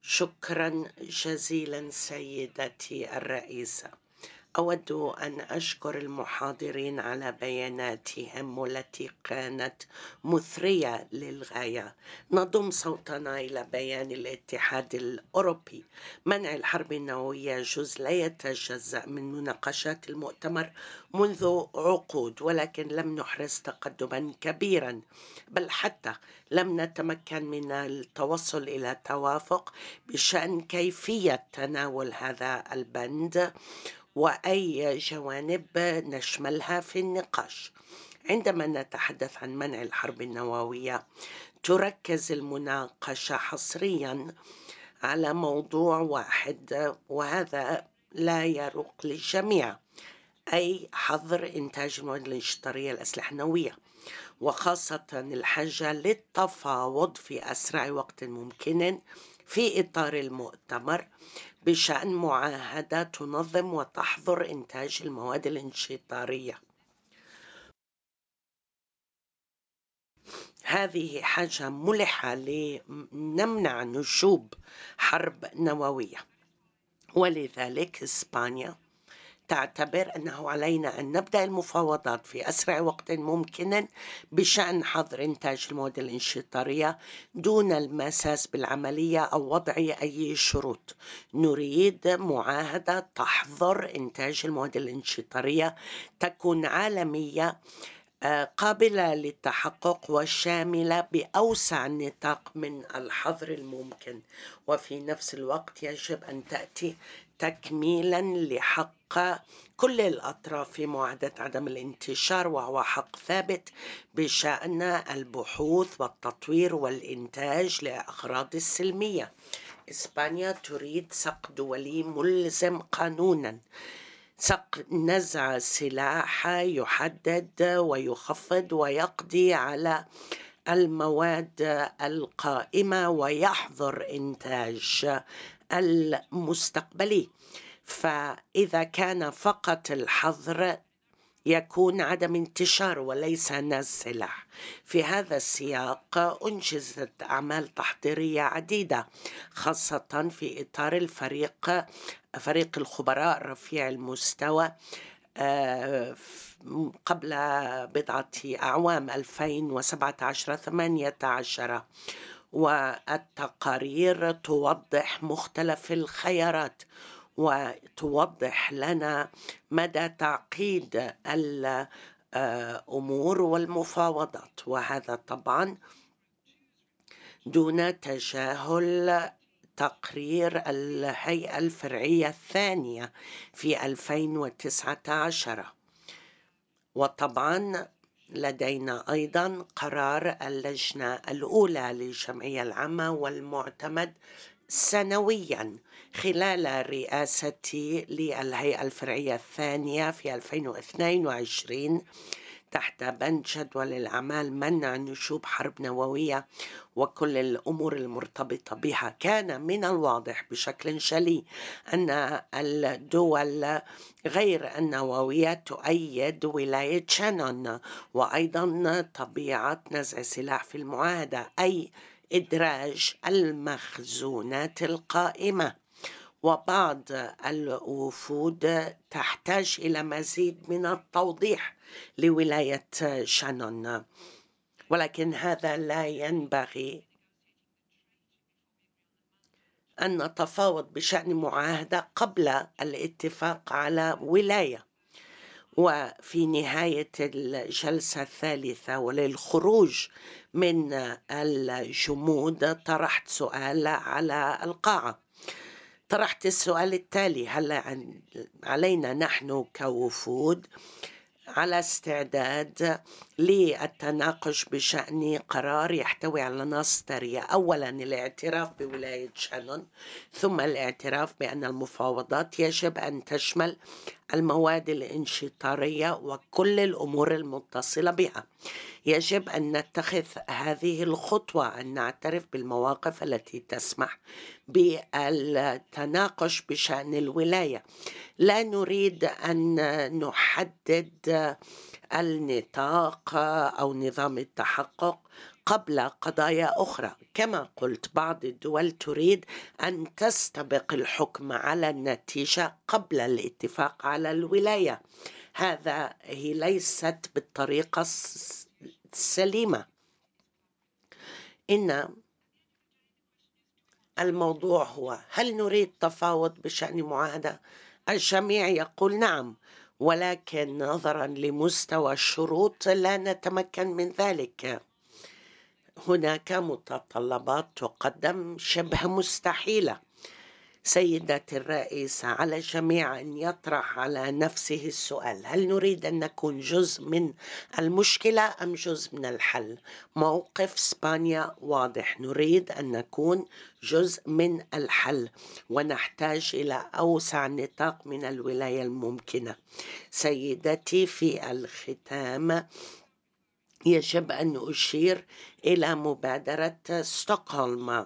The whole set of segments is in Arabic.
شكرا جزيلا سيدتي الرئيسة. أود أن أشكر المحاضرين على بياناتهم والتي كانت مثرية للغاية. نضم صوتنا إلى بيان الاتحاد الأوروبي. منع الحرب النووية جزء لا يتجزأ من مناقشات المؤتمر منذ عقود، ولكن لم نحرز تقدما كبيرا، بل حتى لم نتمكن من التوصل إلى توافق بشأن كيفية تناول هذا البند وأي جوانب نشملها في النقاش. عندما نتحدث عن منع الحرب النووية، تركز المناقشة حصريا على موضوع واحد، وهذا لا يروق للجميع، أي حظر إنتاج المواد الانشطارية الأسلحة النووية، وخاصة الحاجة للتفاوض في أسرع وقت ممكن في إطار المؤتمر بشأن معاهدة تنظم وتحظر إنتاج المواد الانشطارية. هذه حاجة ملحة لنمنع نشوب حرب نووية، ولذلك إسبانيا تعتبر أنه علينا أن نبدأ المفاوضات في أسرع وقت ممكن بشأن حظر إنتاج المواد الانشطارية دون المساس بالعملية أو وضع أي شروط. نريد معاهدة تحظر إنتاج المواد الانشطارية تكون عالمية، قابلة للتحقق وشاملة بأوسع نطاق من الحظر الممكن، وفي نفس الوقت يجب أن تأتي تكميلا لحق كل الأطراف في معاهدة عدم الانتشار، وهو حق ثابت بشأن البحوث والتطوير والإنتاج لأغراض السلمية. إسبانيا تريد سق دولي ملزم قانونا، سق نزع سلاح يحدد ويخفض ويقضي على المواد القائمة ويحظر إنتاج المستقبلي. فإذا كان فقط الحظر يكون عدم انتشار وليس نزع سلاح. في هذا السياق أنجزت أعمال تحضيرية عديدة، خاصة في إطار فريق الخبراء رفيع المستوى قبل بضعة أعوام 2017-18، والتقارير توضح مختلف الخيارات وتوضح لنا مدى تعقيد الأمور والمفاوضات، وهذا طبعا دون تجاهل تقرير الهيئة الفرعية الثانية في 2019. وطبعا لدينا أيضا قرار اللجنة الأولى للجمعية العامة والمعتمد سنويا خلال رئاستي للهيئة الفرعية الثانية في 2022 تحت بند جدول الأعمال منع نشوب حرب نووية وكل الأمور المرتبطة بها. كان من الواضح بشكل جلي أن الدول غير النووية تؤيد ولاية شانون، وأيضا طبيعة نزع سلاح في المعاهدة، أي إدراج المخزونات القائمة. وبعض الوفود تحتاج إلى مزيد من التوضيح لولاية شانون، ولكن هذا لا ينبغي أن نتفاوض بشأن معاهدة قبل الاتفاق على ولاية. وفي نهاية الجلسة الثالثة وللخروج من الجمود طرحت سؤال على القاعة، طرحت السؤال التالي: هل علينا نحن كوفود على استعداد للتناقش بشأن قرار يحتوي على نص ثري؟ أولا الاعتراف بولاية شانون، ثم الاعتراف بأن المفاوضات يجب أن تشمل المواد الانشطارية وكل الأمور المتصلة بها. يجب أن نتخذ هذه الخطوة، أن نعترف بالمواقف التي تسمح بالتناقش بشأن الولاية. لا نريد أن نحدد النطاق أو نظام التحقق قبل قضايا أخرى. كما قلت، بعض الدول تريد أن تستبق الحكم على النتيجة قبل الاتفاق على الولاية. هي ليست بالطريقة السليمة. إن الموضوع هو: هل نريد تفاوض بشأن معاهدة؟ الجميع يقول نعم، ولكن نظرا لمستوى الشروط لا نتمكن من ذلك. هناك متطلبات تقدم شبه مستحيلة. سيدتي الرئيسة، على الجميع أن يطرح على نفسه السؤال: هل نريد أن نكون جزء من المشكلة أم جزء من الحل؟ موقف إسبانيا واضح: نريد أن نكون جزء من الحل، ونحتاج إلى أوسع نطاق من الولاية الممكنة. سيدتي، في الختام يجب أن أشير إلى مبادرة ستوكهولم،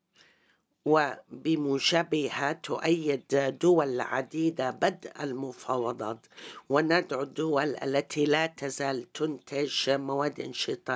وبموجبها تؤيد دول عديدة بدء المفاوضات، وندعو الدول التي لا تزال تنتج مواد انشطار